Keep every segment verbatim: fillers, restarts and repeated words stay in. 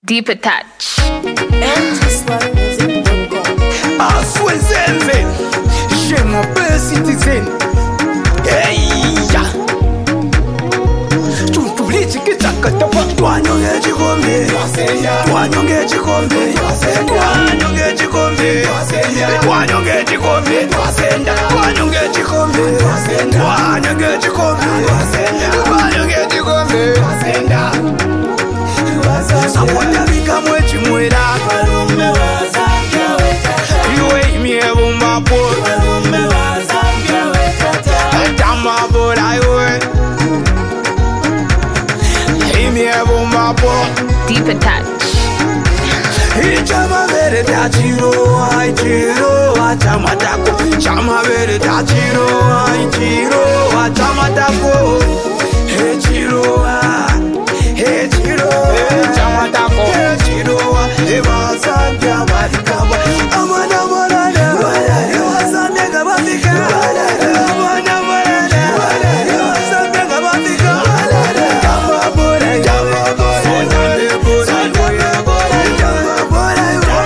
Deeper touch. Aswezenze, j'ai mon peu citizen. Hey ya, tuntuli chikitaka twanyonge chikombe, twanyonge chikombe, twanyonge chikombe, twanyonge chikombe, twanyonge chikombe, twanyonge chikombe, twanyonge chikombe. Akwata bika mwechi mwera Malume wa Zambia wetata Iwe imye bumba po Malume wa Zambia wetata Atama bora iwe Imye bumba po Deeper touch. Chama vere ta chiro ai chiro chama tako Chama vere ta chiro ai chiro chama tako He chiro He chiro chama tako He chiro He Zambia barikaba Amana morana He Zambia gabafika Amana morana He Zambia gabafika Kama bora Kama bora Sonale bora Sonale bora Kama bora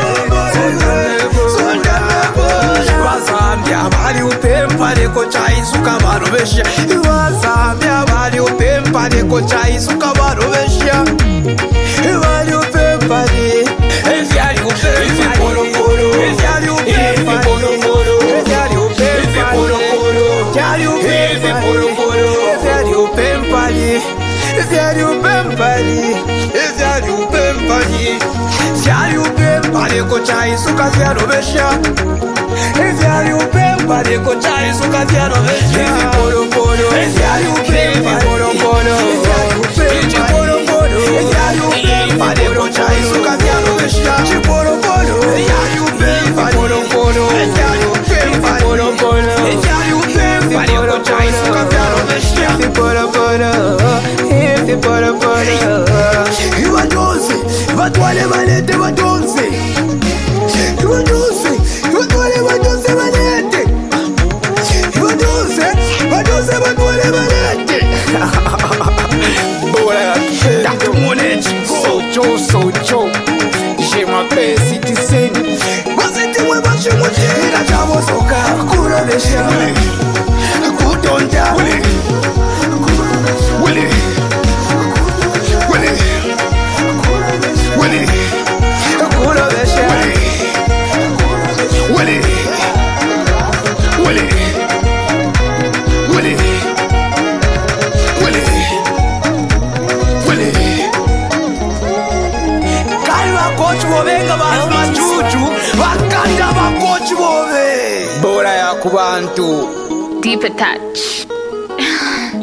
Sonale bora Zambia bari upempa Neko chai suka barobesha Zambia bari upempa Neko chai suka barobesha Bari upempa Evyari upempa Polo polo Evyari upempa Polo polo Evyari upempa Polo polo Evyari upempa Polo polo Evyari upempa Evyari upempa Evyari upempa Evyari upempa Neko chai suka barobesha Evyari upempa Neko chai suka barobesha Polo polo Evyari upempa Polo polo Evyari upempa Polo polo Evyari upempa Neko chai suka barobesha Polo polo Evyari upempa Polo polo Evyari upempa Polo polo Evyari upempa Neko chai suka barobesha Polo polo Evyari polo polo Iwadonse Vatwale valete vadonse Iwadonse Vatwale vadonse valete Iwadonse Vadonse vatwale valete Bora Dr. Monage Sojo Sojo J'ai ma paix citizen Mazete weba shimoje Ila jabo soka Kura besha Kutonja Wili Wili Wili Wili Kura besha Wili Wili Wili Wili Wili Kali wakochi bobenga banu machuchu Wakanda wakochi bobe Bora ya kubantu Deeper touch.